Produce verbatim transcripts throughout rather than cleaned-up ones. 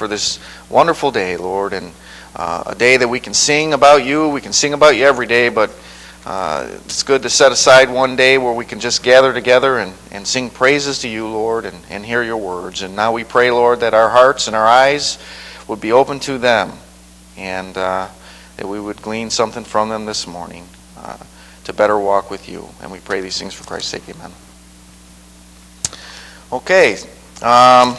for this wonderful day, Lord, and uh, a day that we can sing about you. We can sing about you every day, but uh, it's good to set aside one day where we can just gather together and, and sing praises to you, Lord, and, and hear your words. And now we pray, Lord, that our hearts and our eyes would be open to them, and uh, that we would glean something from them this morning uh, to better walk with you. And we pray these things for Christ's sake. Amen. Okay. Um,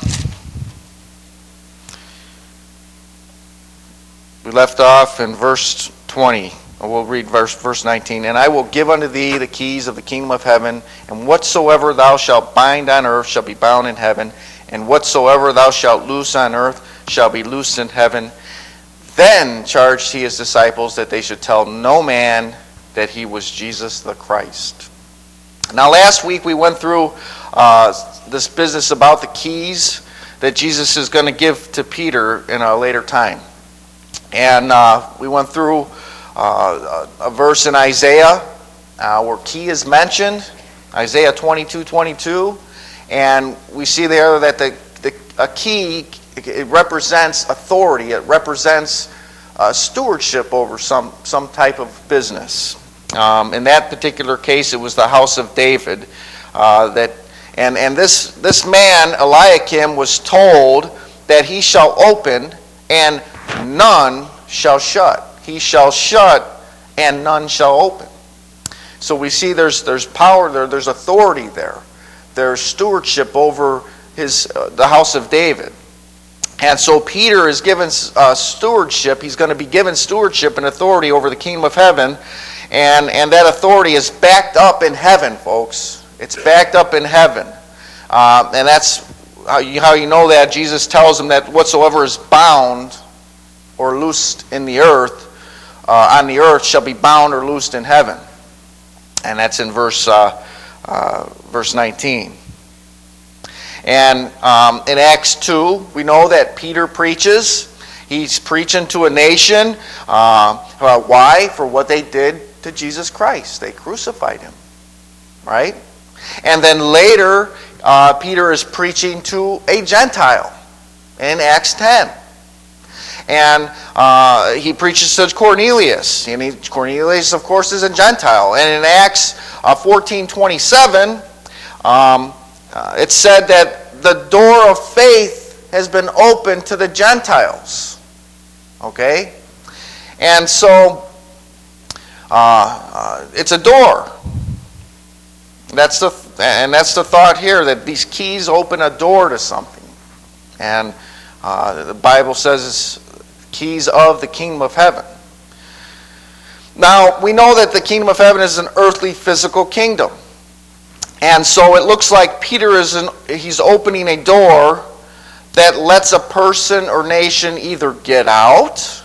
we left off in verse twenty. We'll read verse verse nineteen. And I will give unto thee the keys of the kingdom of heaven, and whatsoever thou shalt bind on earth shall be bound in heaven, and whatsoever thou shalt loose on earth shall be loosed in heaven. Then charged he his disciples that they should tell no man that he was Jesus the Christ. Now last week we went through uh, this business about the keys that Jesus is going to give to Peter in a later time. And uh, we went through uh, a, a verse in Isaiah uh, where key is mentioned, Isaiah twenty-two twenty-two, and we see there that the, the a key, it represents authority, it represents uh, stewardship over some, some type of business. Um, in that particular case, it was the house of David. Uh, that and and this this man Eliakim was told that he shall open and none shall shut. He shall shut and none shall open. So we see there's there's power there. There's authority there. There's stewardship over his uh, the house of David. And so Peter is given uh, stewardship. He's going to be given stewardship and authority over the kingdom of heaven. And, and that authority is backed up in heaven, folks. It's backed up in heaven. Uh, and that's how you, how you know that. Jesus tells them that whatsoever is bound or loosed in the earth, uh, on the earth shall be bound or loosed in heaven. And that's in verse, uh, uh, verse nineteen. And um, in Acts two, we know that Peter preaches. He's preaching to a nation. Uh, why? For what they did to Jesus Christ. They crucified him. Right? And then later, uh, Peter is preaching to a Gentile in Acts ten. And uh, he preaches to Cornelius. And he, Cornelius, of course, is a Gentile. And in Acts uh, fourteen twenty-seven, um, uh, it said that the door of faith has been opened to the Gentiles. Okay? And so, uh, uh, it's a door. That's the and that's the thought here, that these keys open a door to something. And uh, the Bible says it's keys of the kingdom of heaven. Now, we know that the kingdom of heaven is an earthly physical kingdom. And so it looks like Peter is in, he's opening a door that lets a person or nation either get out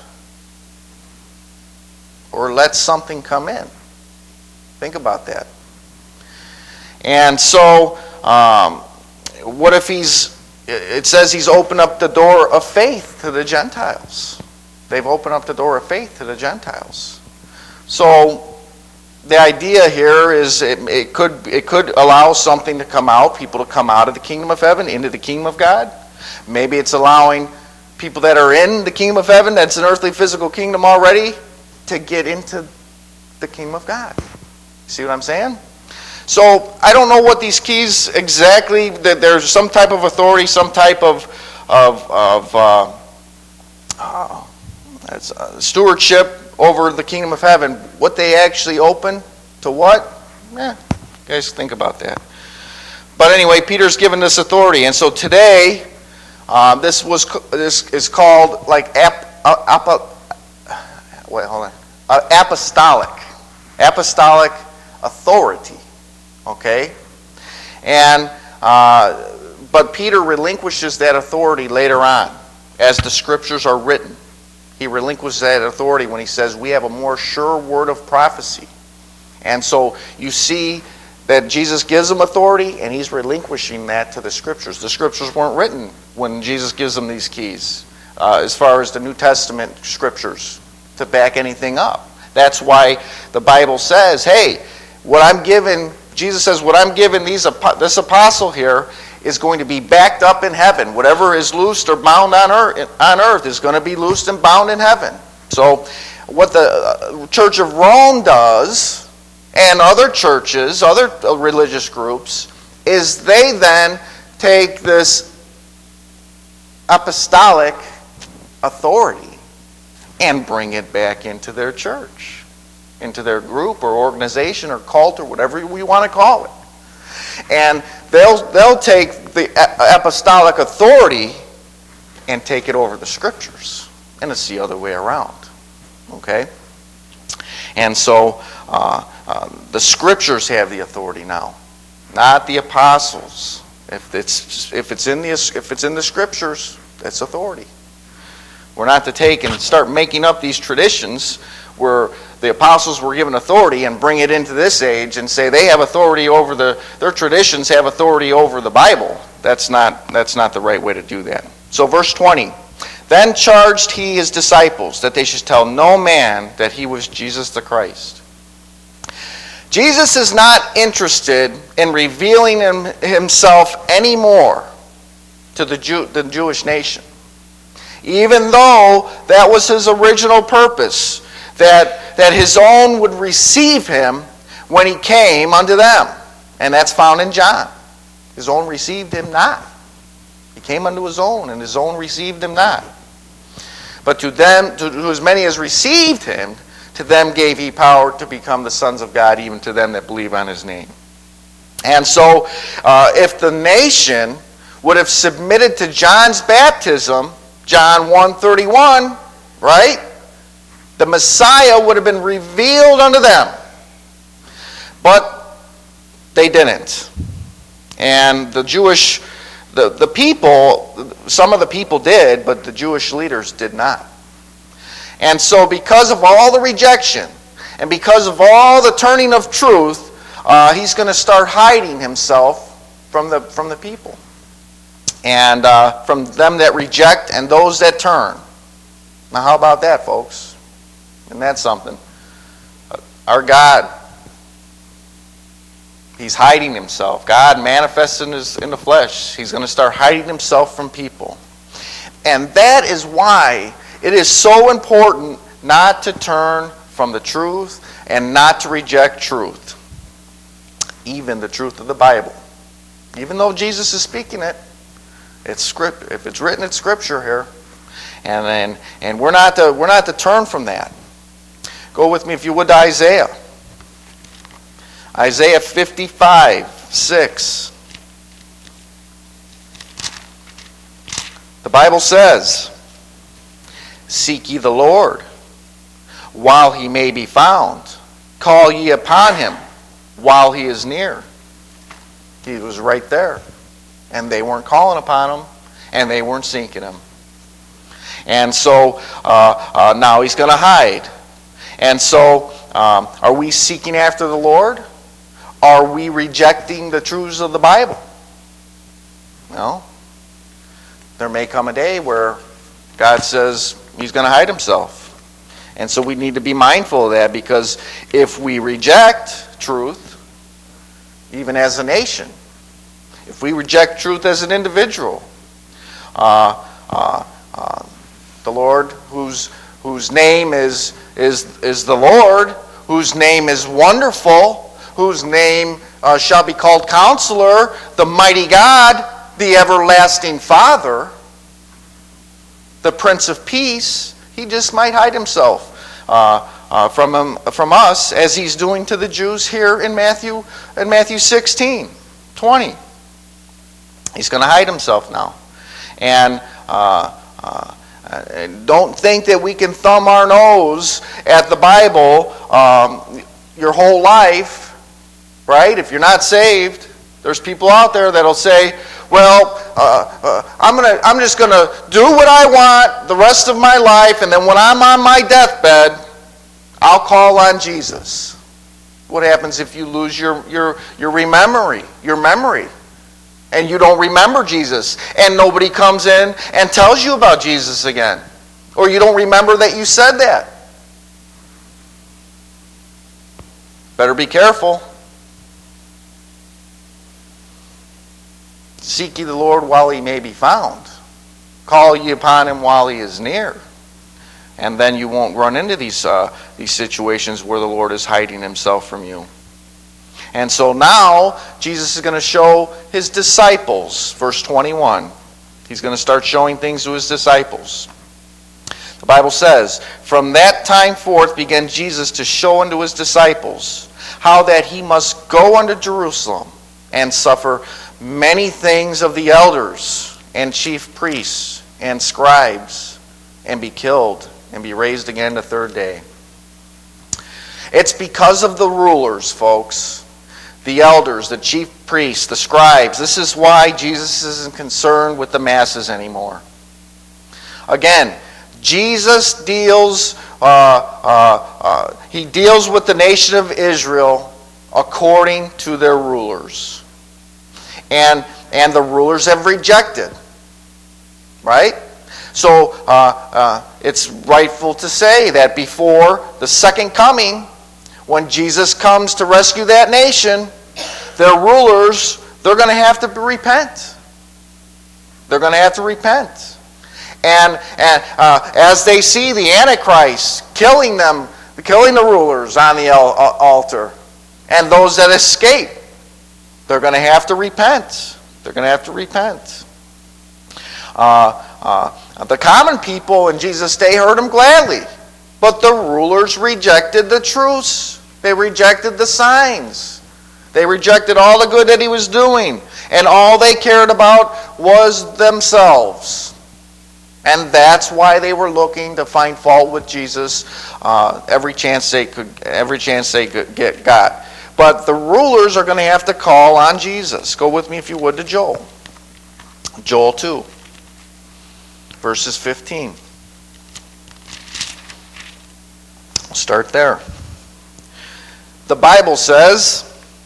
or let something come in. Think about that. And so, um, what if he's, it says he's opened up the door of faith to the Gentiles. They've opened up the door of faith to the Gentiles. So, the idea here is it, it could it could allow something to come out, people to come out of the kingdom of heaven into the kingdom of God. Maybe it's allowing people that are in the kingdom of heaven, that's an earthly physical kingdom already, to get into the kingdom of God. See what I'm saying? So I don't know what these keys exactly, that there's some type of authority, some type of, of, of uh, uh, that's, uh, stewardship over the kingdom of heaven. What they actually open to what? Eh, you guys think about that. But anyway, Peter's given this authority. And so today, uh, this was this is called like ap, uh, ap, wait, hold on. Uh, apostolic. Apostolic authority. Okay? And uh, but Peter relinquishes that authority later on as the scriptures are written. He relinquishes that authority when he says we have a more sure word of prophecy. And so you see that Jesus gives them authority and he's relinquishing that to the scriptures. The scriptures weren't written when Jesus gives them these keys uh, as far as the New Testament scriptures to back anything up. That's why the Bible says, hey, what I'm giving, Jesus says, what I'm giving these this apostle here is going to be backed up in heaven. Whatever is loosed or bound on earth, on earth is going to be loosed and bound in heaven. So what the Church of Rome does, and other churches, other religious groups, is they then take this apostolic authority and bring it back into their church, into their group or organization or cult or whatever we want to call it. And they'll they'll take the apostolic authority and take it over the scriptures. And it's the other way around. Okay? And so uh, uh, the scriptures have the authority now, not the apostles. If it's if it's in the if it's in the scriptures, that's authority. We're not to take and start making up these traditions where the apostles were given authority and bring it into this age and say they have authority over the their traditions have authority over the Bible. That's not that's not the right way to do that. So verse twenty. Then charged he his disciples that they should tell no man that he was Jesus the Christ. Jesus is not interested in revealing him, himself anymore to the, Jew, the Jewish nation. Even though that was his original purpose, that, that his own would receive him when he came unto them. And that's found in John. His own received him not. He came unto his own, and his own received him not. But to them, to, to as many as received him, to them gave he power to become the sons of God, even to them that believe on his name. And so, uh, if the nation would have submitted to John's baptism, John one thirty-one, right? The Messiah would have been revealed unto them. But they didn't. And the Jewish, the, the people, some of the people did, but the Jewish leaders did not. And so because of all the rejection, and because of all the turning of truth, uh, he's going to start hiding himself from the, from the people. And uh, from them that reject and those that turn. Now how about that, folks? Isn't that something? Our God, he's hiding himself. God manifests in, his, in the flesh. He's going to start hiding himself from people. And that is why it is so important not to turn from the truth and not to reject truth. Even the truth of the Bible. Even though Jesus is speaking it, it's script. If it's written, it's scripture here. And and, and we're not to we're not to turn from that. Go with me, if you would, to Isaiah. Isaiah fifty-five, six. The Bible says, seek ye the Lord, while he may be found. Call ye upon him, while he is near. He was right there. And they weren't calling upon him, and they weren't seeking him. And so, uh, uh, now he's going to hide. And so, um, are we seeking after the Lord? Are we rejecting the truths of the Bible? No. There may come a day where God says he's going to hide himself. And so we need to be mindful of that, because if we reject truth, even as a nation, if we reject truth as an individual, uh, uh, uh, the Lord, whose whose name is is is the Lord, whose name is wonderful, whose name uh, shall be called Counselor, the mighty God, the everlasting Father, the Prince of Peace, he just might hide himself uh, uh, from him, from us, as he's doing to the Jews here in Matthew in Matthew sixteen, twenty. He's going to hide himself now. And uh, uh, don't think that we can thumb our nose at the Bible um, your whole life, right? If you're not saved, there's people out there that'll say, well, uh, uh, I'm gonna, I'm just going to do what I want the rest of my life, and then when I'm on my deathbed, I'll call on Jesus. What happens if you lose your, your, your memory, your memory? And you don't remember Jesus, and nobody comes in and tells you about Jesus again. Or you don't remember that you said that. Better be careful. Seek ye the Lord while he may be found. Call ye upon him while he is near. And then you won't run into these, uh, these situations where the Lord is hiding himself from you. And so now, Jesus is going to show his disciples. Verse twenty-one. He's going to start showing things to his disciples. The Bible says, from that time forth began Jesus to show unto his disciples how that he must go unto Jerusalem and suffer many things of the elders and chief priests and scribes, and be killed and be raised again the third day. It's because of the rulers, folks, the elders, the chief priests, the scribes. This is why Jesus isn't concerned with the masses anymore. Again, Jesus deals, uh, uh, uh, he deals with the nation of Israel according to their rulers. And, and the rulers have rejected. Right? So uh, uh, it's rightful to say that before the second coming, when Jesus comes to rescue that nation, their rulers, they're going to have to repent. They're going to have to repent. And, and uh, as they see the Antichrist killing them, killing the rulers on the altar, and those that escape, they're going to have to repent. They're going to have to repent. Uh, uh, the common people in Jesus' day heard him gladly, but the rulers rejected the truths. They rejected the signs. They rejected all the good that he was doing, and all they cared about was themselves. And that's why they were looking to find fault with Jesus uh, every chance they could, every chance they could get got. But the rulers are going to have to call on Jesus. Go with me, if you would, to Joel. Joel two, verses fifteen. We'll start there. The Bible says,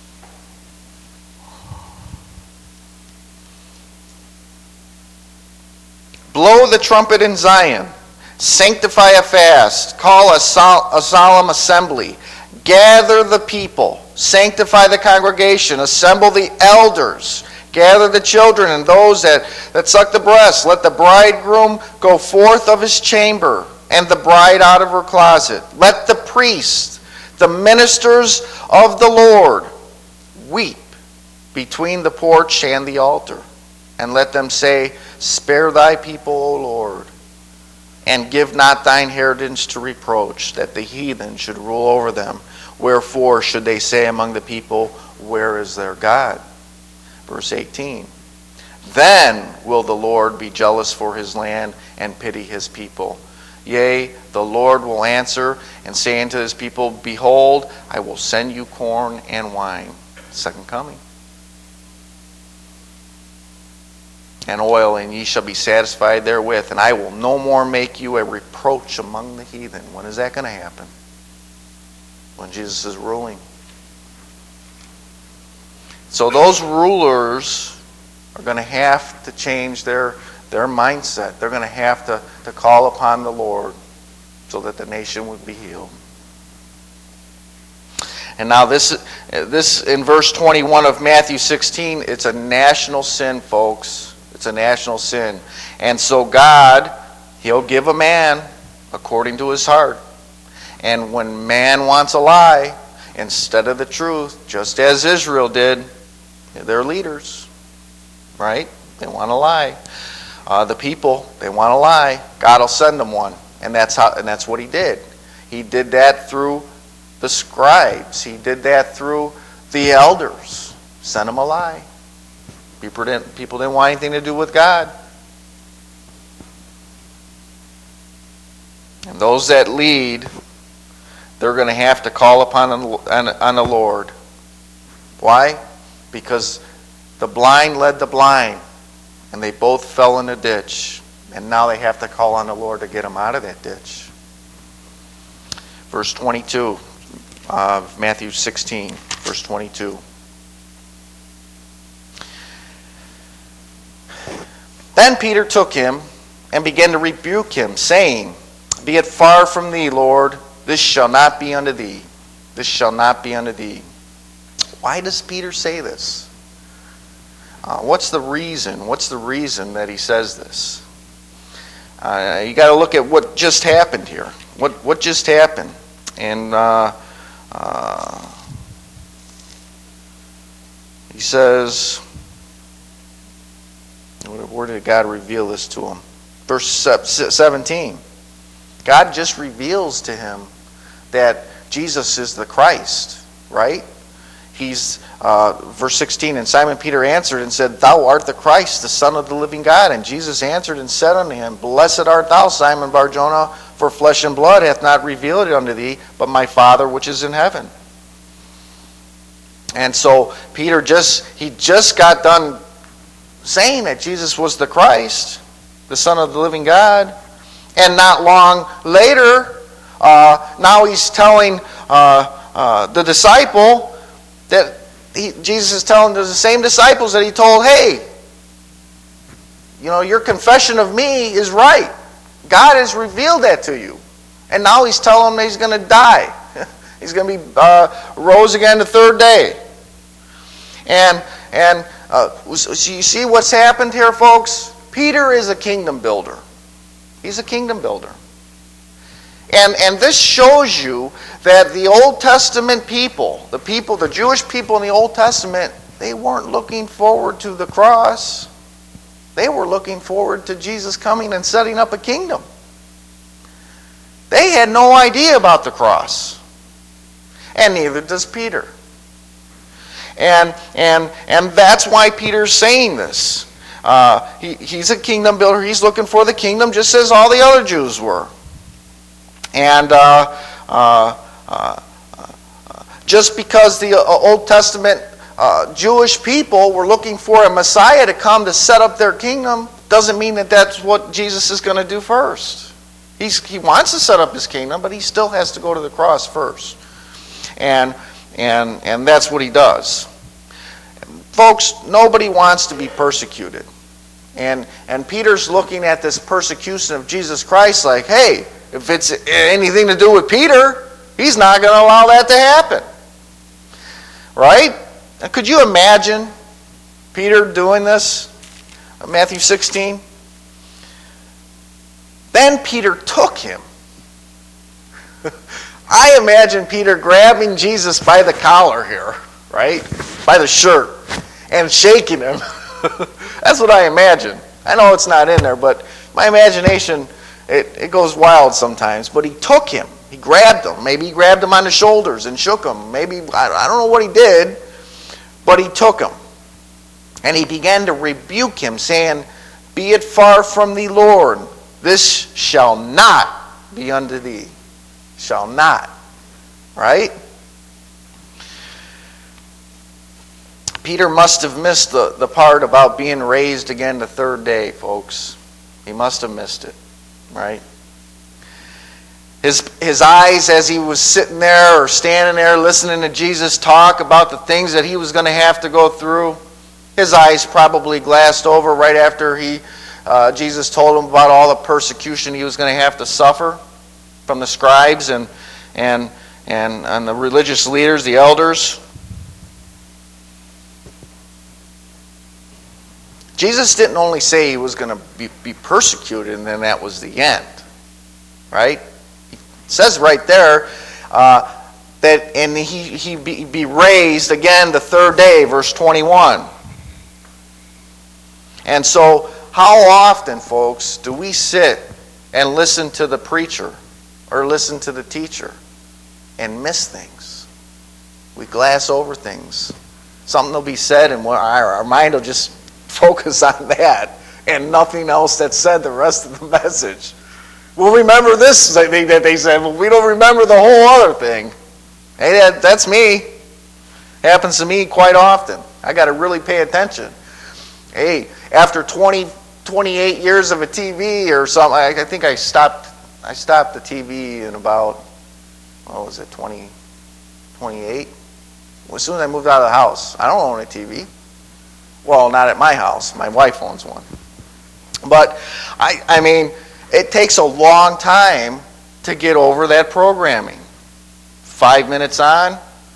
blow the trumpet in Zion, sanctify a fast, call a, sol- a solemn assembly, gather the people, sanctify the congregation, assemble the elders, gather the children and those that, that suck the breast. Let the bridegroom go forth of his chamber, and the bride out of her closet. Let the priests, the ministers of the Lord, weep between the porch and the altar. And let them say, spare thy people, O Lord, and give not thine inheritance to reproach, that the heathen should rule over them. Wherefore should they say among the people, where is their God? Verse eighteen. Then will the Lord be jealous for his land and pity his people. Yea, the Lord will answer and say unto his people, behold, I will send you corn and wine. Second coming. And oil, and ye shall be satisfied therewith, and I will no more make you a reproach among the heathen. When is that going to happen? When Jesus is ruling. So those rulers are going to have to change their, their mindset. They're going to have to, to call upon the Lord so that the nation would be healed. And now this, this in verse twenty-one of Matthew sixteen, it's a national sin, folks. It's a national sin. And so God, he'll give a man according to his heart. And when man wants a lie instead of the truth, just as Israel did, they're leaders, right? They want to lie. Uh, the people, they want to lie. God will send them one. And that's how. And that's what he did. He did that through the scribes. He did that through the elders. Sent them a lie. People didn't, people didn't want anything to do with God. And those that lead, they're going to have to call upon on, on the Lord. Why? Because the blind led the blind, and they both fell in a ditch. And now they have to call on the Lord to get them out of that ditch. Verse twenty-two of Matthew sixteen, verse twenty-two. Then Peter took him and began to rebuke him, saying, be it far from thee, Lord, this shall not be unto thee. This shall not be unto thee. Why does Peter say this? Uh, what's the reason? What's the reason that he says this? Uh, you got to look at what just happened here. What what just happened? And uh, uh, he says, where did God reveal this to him? Verse seventeen. God just reveals to him that Jesus is the Christ, right? He's, uh, verse sixteen, and Simon Peter answered and said, Thou art the Christ, the Son of the living God. And Jesus answered and said unto him, Blessed art thou, Simon Bar-Jonah, for flesh and blood hath not revealed it unto thee, but my Father which is in heaven. And so Peter just, he just got done saying that Jesus was the Christ, the Son of the living God. And not long later, uh, now he's telling uh, uh, the disciple that he, Jesus is telling the same disciples that he told, hey, you know, your confession of me is right. God has revealed that to you. And now he's telling them he's going to die. He's going to be uh, rose again the third day. And and uh, so you see what's happened here, folks? Peter is a kingdom builder. He's a kingdom builder. And and this shows you that the Old Testament people, the people, the Jewish people in the Old Testament, they weren't looking forward to the cross. They were looking forward to Jesus coming and setting up a kingdom. They had no idea about the cross. And neither does Peter. And and and that's why Peter's saying this. Uh, he, he's a kingdom builder. He's looking for the kingdom just as all the other Jews were. And uh, uh, uh, uh, just because the uh, Old Testament uh, Jewish people were looking for a Messiah to come to set up their kingdom doesn't mean that that's what Jesus is going to do first. He's, he wants to set up his kingdom, but he still has to go to the cross first. And, and, and that's what he does. Folks, nobody wants to be persecuted. And, and Peter's looking at this persecution of Jesus Christ like, hey, if it's anything to do with Peter, he's not going to allow that to happen. Right? Now, could you imagine Peter doing this? Matthew sixteen. Then Peter took him. I imagine Peter grabbing Jesus by the collar here, right? By the shirt, and shaking him. That's what I imagine. I know it's not in there, but my imagination, it, it goes wild sometimes. But he took him. He grabbed him. Maybe he grabbed him on the shoulders and shook him. Maybe, I don't know what he did, but he took him. And he began to rebuke him, saying, Be it far from thee, Lord. This shall not be unto thee. Shall not. Right? Peter must have missed the, the part about being raised again the third day, folks. He must have missed it. Right? His, his eyes as he was sitting there or standing there listening to Jesus talk about the things that he was going to have to go through, his eyes probably glassed over right after he, uh, Jesus told him about all the persecution he was going to have to suffer from the scribes and, and, and, and the religious leaders, the elders. Jesus didn't only say he was going to be, be persecuted and then that was the end. Right? It says right there uh, that and he, he be, be raised again the third day, verse twenty-one. And so how often, folks, do we sit and listen to the preacher or listen to the teacher and miss things? We glass over things. Something will be said and our, our mind will just focus on that and nothing else that's said the rest of the message. We'll remember this thing that they said, but we don't remember the whole other thing. Hey, that, that's me. Happens to me quite often. I got to really pay attention. Hey, after twenty, twenty-eight years of a T V or something, I, I think I stopped I stopped the T V in about, what was it, twenty, twenty-eight? Well, as soon as I moved out of the house. I don't own a T V. Well, not at my house. My wife owns one. But, I, I mean, it takes a long time to get over that programming. Five minutes on,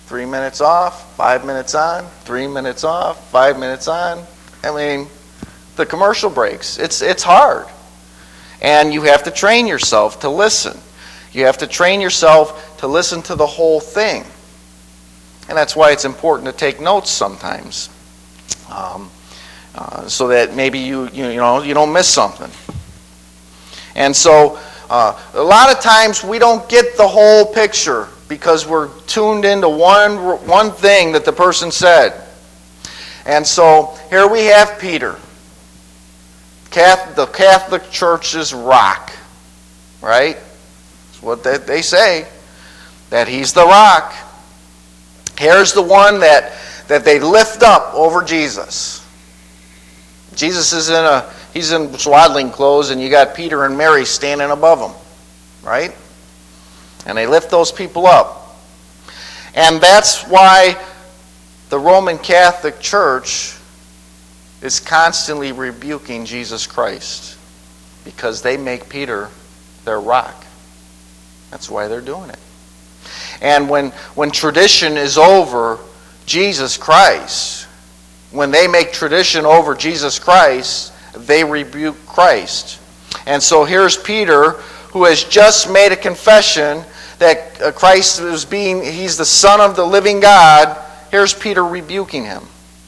three minutes off, five minutes on, three minutes off, five minutes on. I mean, the commercial breaks. It's it's hard. And you have to train yourself to listen. You have to train yourself to listen to the whole thing. And that's why it's important to take notes sometimes. Um, uh, so that maybe you, you you know you don't miss something. And so uh, a lot of times we don't get the whole picture because we're tuned into one one thing that the person said. And so here we have Peter, Catholic, the Catholic Church's rock, right? That's what they, they say, that he's the rock. Here's the one that, that they lift up over Jesus. Jesus is in a, he's in swaddling clothes, and you got Peter and Mary standing above him, right? And they lift those people up. And that's why the Roman Catholic Church is constantly rebuking Jesus Christ, because they make Peter their rock. That's why they're doing it. And when, when tradition is over Jesus Christ, when they make tradition over Jesus Christ, they rebuke Christ. And so here's Peter, who has just made a confession that Christ is being, he's the Son of the living God. Here's Peter rebuking him.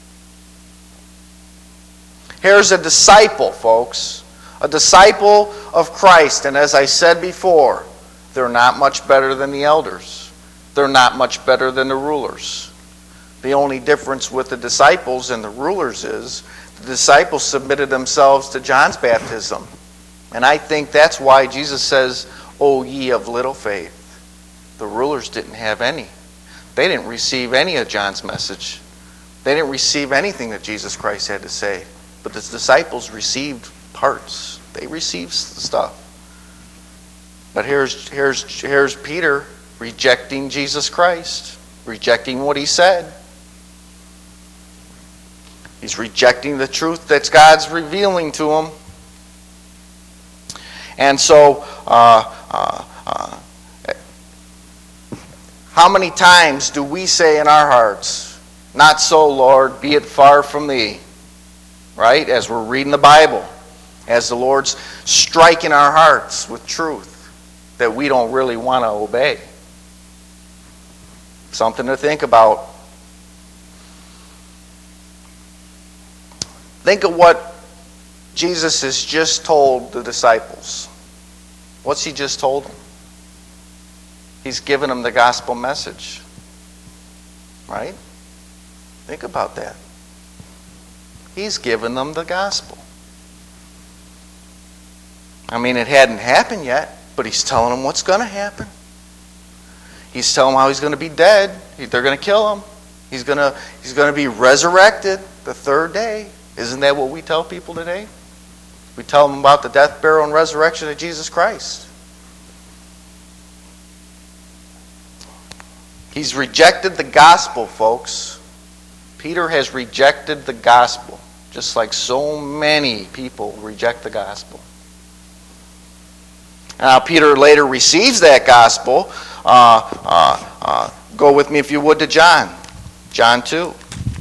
Here's a disciple, folks. A disciple of Christ. And as I said before, they're not much better than the elders. They're not much better than the rulers. The only difference with the disciples and the rulers is the disciples submitted themselves to John's baptism. And I think that's why Jesus says, "O ye of little faith." The rulers didn't have any. They didn't receive any of John's message. They didn't receive anything that Jesus Christ had to say. But the disciples received parts. They received stuff. But here's, here's, here's Peter rejecting Jesus Christ, rejecting what he said. He's rejecting the truth that God's revealing to him. And so, uh, uh, uh, how many times do we say in our hearts, "Not so, Lord, be it far from thee," right? As we're reading the Bible, as the Lord's striking our hearts with truth that we don't really want to obey. Something to think about. Think of what Jesus has just told the disciples. What's he just told them? He's given them the gospel message. Right? Think about that. He's given them the gospel. I mean, it hadn't happened yet, but he's telling them what's going to happen. He's telling them how he's going to be dead. They're going to kill him. He's going to, he's going to be resurrected the third day. Isn't that what we tell people today? We tell them about the death, burial, and resurrection of Jesus Christ. He's rejected the gospel, folks. Peter has rejected the gospel, just like so many people reject the gospel. Now, Peter later receives that gospel. Uh, uh, uh, go with me, if you would, to John. John two.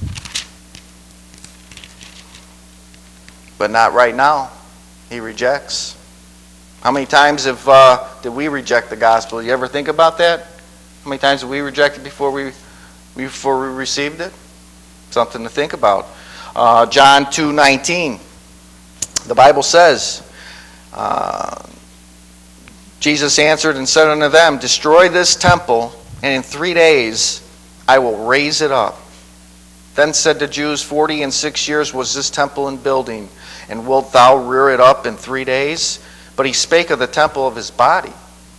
But not right now. He rejects. How many times have uh, did we reject the gospel? You ever think about that? How many times did we reject it before we before we received it? Something to think about. Uh, John two nineteen. The Bible says, uh, Jesus answered and said unto them, "Destroy this temple, and in three days I will raise it up." Then said the Jews, Forty and six years was this temple in building, and wilt thou rear it up in three days? But he spake of the temple of his body.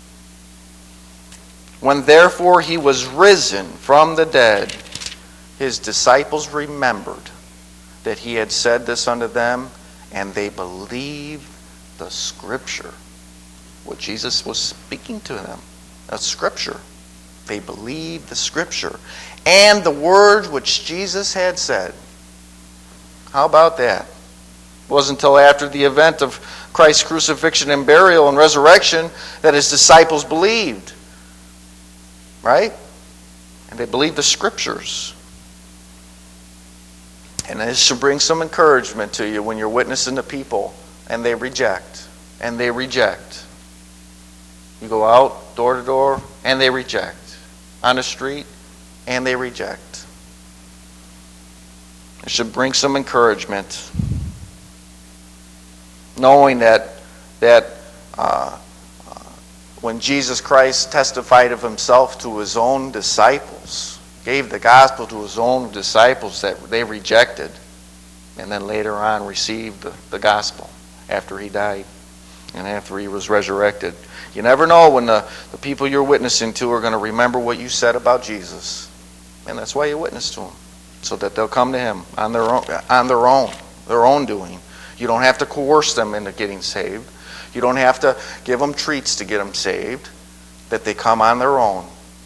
When therefore he was risen from the dead, his disciples remembered that he had said this unto them, and they believed the Scripture. What Jesus was speaking to them, a Scripture. They believed the Scripture and the words which Jesus had said. How about that? It wasn't until after the event of Christ's crucifixion and burial and resurrection that his disciples believed. Right? and they believe the Scriptures. And this should bring some encouragement to you when you're witnessing to people and they reject, and they reject. You go out door to door and they reject. On the street and they reject. It should bring some encouragement, knowing that that uh, uh, when Jesus Christ testified of himself to his own disciples, gave the gospel to his own disciples that they rejected, and then later on received the, the gospel after he died and after he was resurrected. You never know when the, the people you're witnessing to are going to remember what you said about Jesus. And that's why you witness to them, so that they'll come to him on their own, on their own, their own doing. You don't have to coerce them into getting saved. You don't have to give them treats to get them saved, that they come on their own.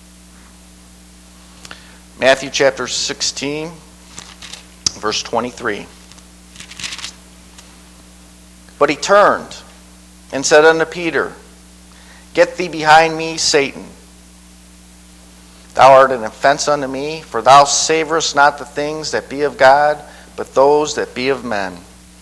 Matthew chapter sixteen, verse twenty-three. But he turned and said unto Peter, Get thee behind me, Satan. Thou art an offense unto me, for thou savorest not the things that be of God, but those that be of men.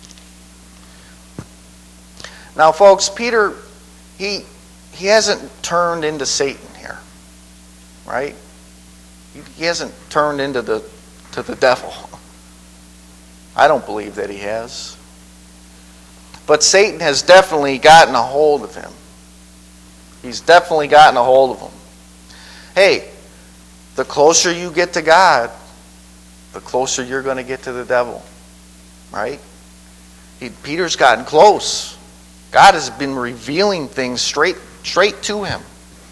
Now, folks, Peter, he he hasn't turned into Satan here, right? He, he hasn't turned into the to the devil. I don't believe that he has. But Satan has definitely gotten a hold of him. He's definitely gotten a hold of him. Hey, the closer you get to God, the closer you're going to get to the devil. Right? He, Peter's gotten close. God has been revealing things straight, straight to him.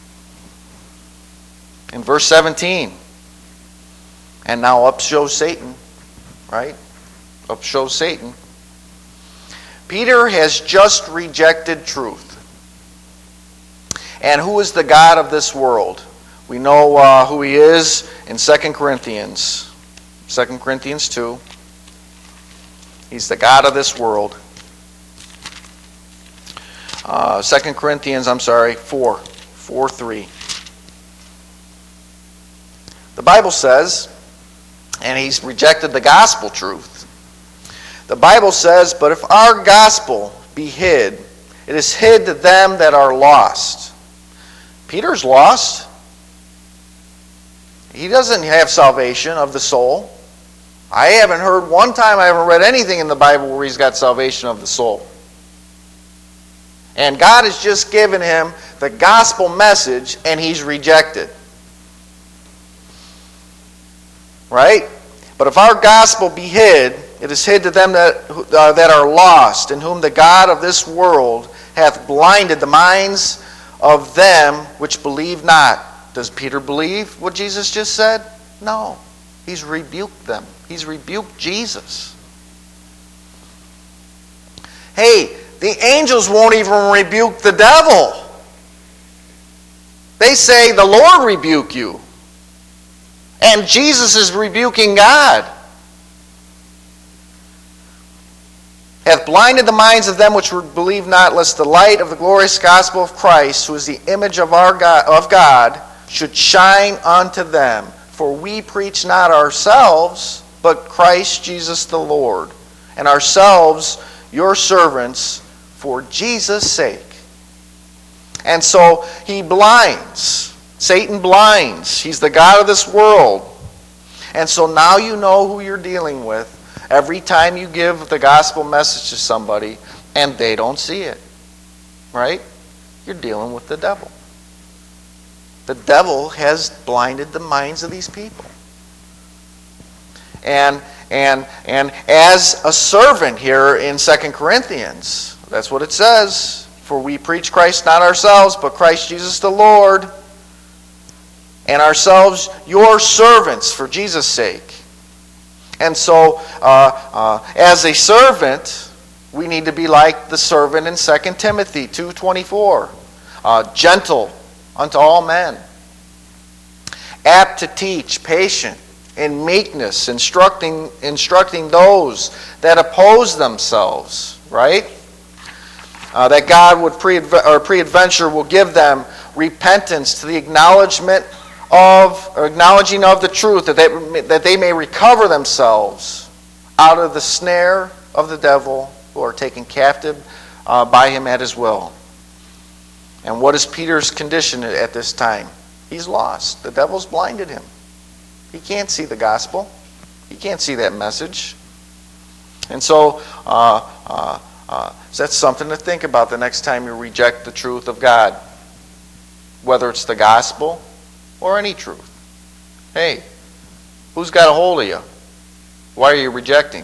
In verse seventeen, and now up shows Satan. Right? Up shows Satan. Peter has just rejected truth. And who is the God of this world? We know uh, who he is in Second Corinthians. Second Corinthians two. He's the God of this world. Uh, Second Corinthians, I'm sorry, four. four three. The Bible says, and he's rejected the gospel truth. The Bible says, But if our gospel be hid, it is hid to them that are lost. Peter's lost. He doesn't have salvation of the soul. I haven't heard one time, I haven't read anything in the Bible where he's got salvation of the soul. And God has just given him the gospel message and he's rejected. Right? But if our gospel be hid, it is hid to them that, uh, that are lost, in whom the God of this world hath blinded the minds of them which believe not. Does Peter believe what Jesus just said? No. He's rebuked them. He's rebuked Jesus. Hey, the angels won't even rebuke the devil. They say, the Lord rebuke you. And Jesus is rebuking God. Hath blinded the minds of them which believe not, lest the light of the glorious gospel of Christ, who is the image of our God, of God, should shine unto them. For we preach not ourselves, but Christ Jesus the Lord, and ourselves your servants for Jesus' sake. And so he blinds. Satan blinds. He's the God of this world. And so now you know who you're dealing with every time you give the gospel message to somebody and they don't see it. Right? You're dealing with the devil. The devil has blinded the minds of these people. And and and as a servant here in Second Corinthians, that's what it says. For we preach Christ not ourselves, but Christ Jesus the Lord, and ourselves your servants for Jesus' sake. And so, uh, uh, as a servant, we need to be like the servant in Second Timothy two twenty-four. Uh, gentle unto all men, apt to teach, patient, in meekness, instructing instructing those that oppose themselves, right? Uh, that God would pre or pre-adventure will give them repentance to the acknowledgement of, or acknowledging of the truth, that they, that they may recover themselves out of the snare of the devil, who are taken captive uh, by him at his will. And what is Peter's condition at this time? He's lost. The devil's blinded him. He can't see the gospel. He can't see that message. And so, uh, uh, uh, so that's something to think about the next time you reject the truth of God. Whether it's the gospel or any truth. Hey, who's got a hold of you? Why are you rejecting?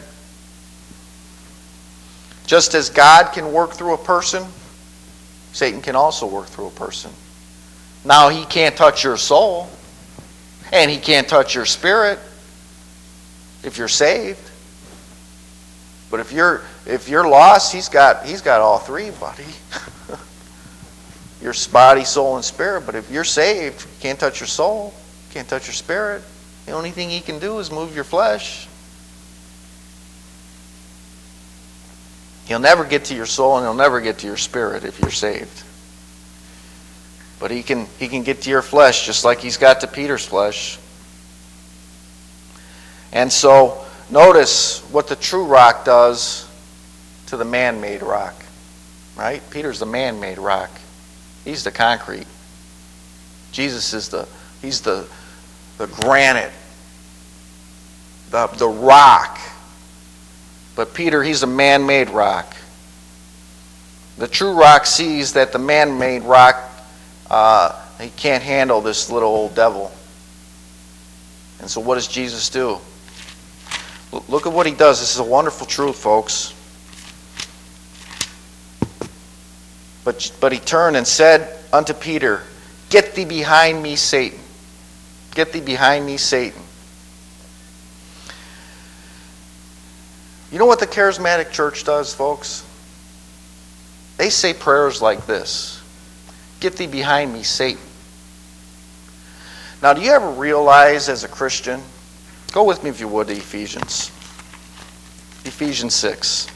Just as God can work through a person, Satan can also work through a person. Now, he can't touch your soul, and he can't touch your spirit if you're saved. But if you're if you're lost, he's got he's got all three, buddy. Your body, soul, and spirit. But if you're saved, he can't touch your soul, can't touch your spirit. The only thing he can do is move your flesh. He'll never get to your soul, and he'll never get to your spirit if you're saved. But he can he can get to your flesh just like he's got to Peter's flesh. And so, notice what the true rock does to the man-made rock. Right? Peter's the man-made rock. He's the concrete. Jesus is the he's the the granite. The the rock. But Peter, he's a man-made rock. The true rock sees that the man-made rock, uh, he can't handle this little old devil. And so what does Jesus do? Look at what he does. This is a wonderful truth, folks. But, but he turned and said unto Peter, "Get thee behind me, Satan. Get thee behind me, Satan." You know what the charismatic church does, folks? They say prayers like this: "Get thee behind me, Satan." Now, do you ever realize as a Christian, go with me if you would to Ephesians. Ephesians six.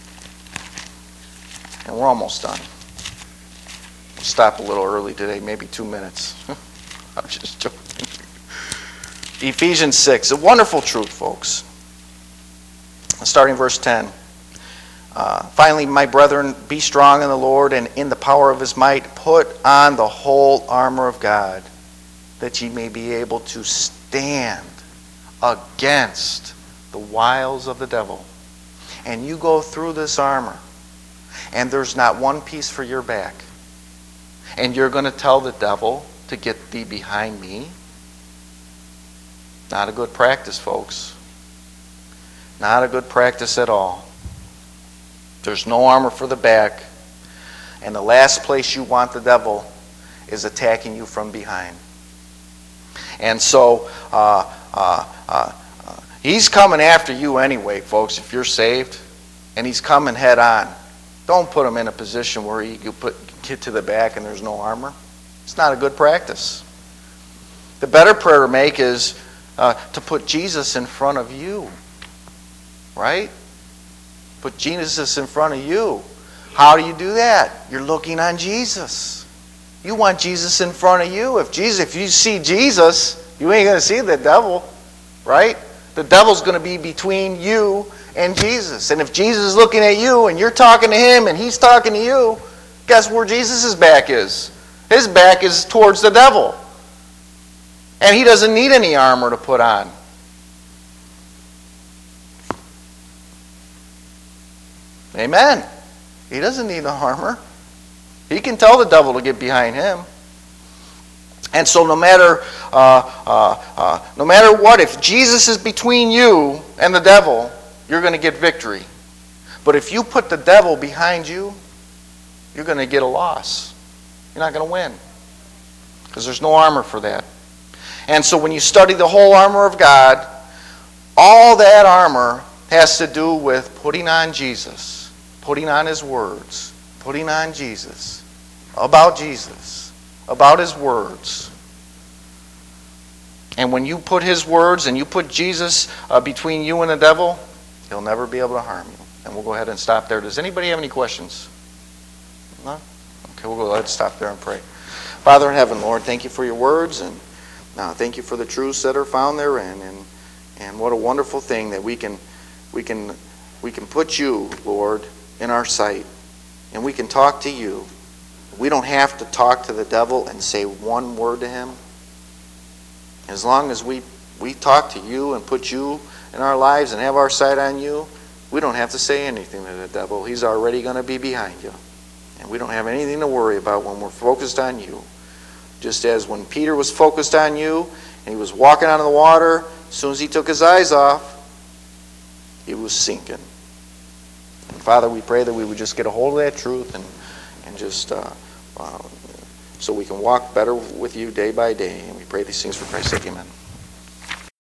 And we're almost done. We'll stop a little early today, maybe two minutes. I'm just joking. Ephesians six, a wonderful truth, folks. Starting verse ten. Uh, Finally, my brethren, be strong in the Lord and in the power of his might. Put on the whole armor of God, that ye may be able to stand against the wiles of the devil. And you go through this armor, and there's not one piece for your back. And you're going to tell the devil to get thee behind me? Not a good practice, folks. Not a good practice at all. There's no armor for the back. And the last place you want the devil is attacking you from behind. And so, uh, uh, uh, uh, he's coming after you anyway, folks, if you're saved. And he's coming head on. Don't put him in a position where you can put, get to the back and there's no armor. It's not a good practice. The better prayer to make is uh, to put Jesus in front of you. Right? Put Jesus in front of you. How do you do that? You're looking on Jesus. You want Jesus in front of you. If Jesus, if you see Jesus, you ain't going to see the devil. Right? The devil's going to be between you and Jesus. And if Jesus is looking at you and you're talking to him and he's talking to you, guess where Jesus' back is? His back is towards the devil. And he doesn't need any armor to put on. Amen. He doesn't need the armor. He can tell the devil to get behind him. And so no matter uh, uh, uh, no matter what, if Jesus is between you and the devil, you're going to get victory. But if you put the devil behind you, you're going to get a loss. You're not going to win. Because there's no armor for that. And so when you study the whole armor of God, all that armor has to do with putting on Jesus, putting on his words, putting on Jesus, about Jesus, about his words. And when you put his words and you put Jesus uh, between you and the devil, he'll never be able to harm you. And we'll go ahead and stop there. Does anybody have any questions? No? Okay, we'll go ahead and stop there and pray. Father in heaven, Lord, thank you for your words, and Now, thank you for the truths that are found therein, and and what a wonderful thing that we can we can we can put you, Lord, in our sight, and we can talk to you. We don't have to talk to the devil and say one word to him. As long as we we talk to you and put you in our lives and have our sight on you, we don't have to say anything to the devil. He's already going to be behind you. And we don't have anything to worry about when we're focused on you. Just as when Peter was focused on you and he was walking on the water, as soon as he took his eyes off, he was sinking. And Father, we pray that we would just get a hold of that truth and, and just uh, uh, so we can walk better with you day by day. And we pray these things for Christ's sake. Amen.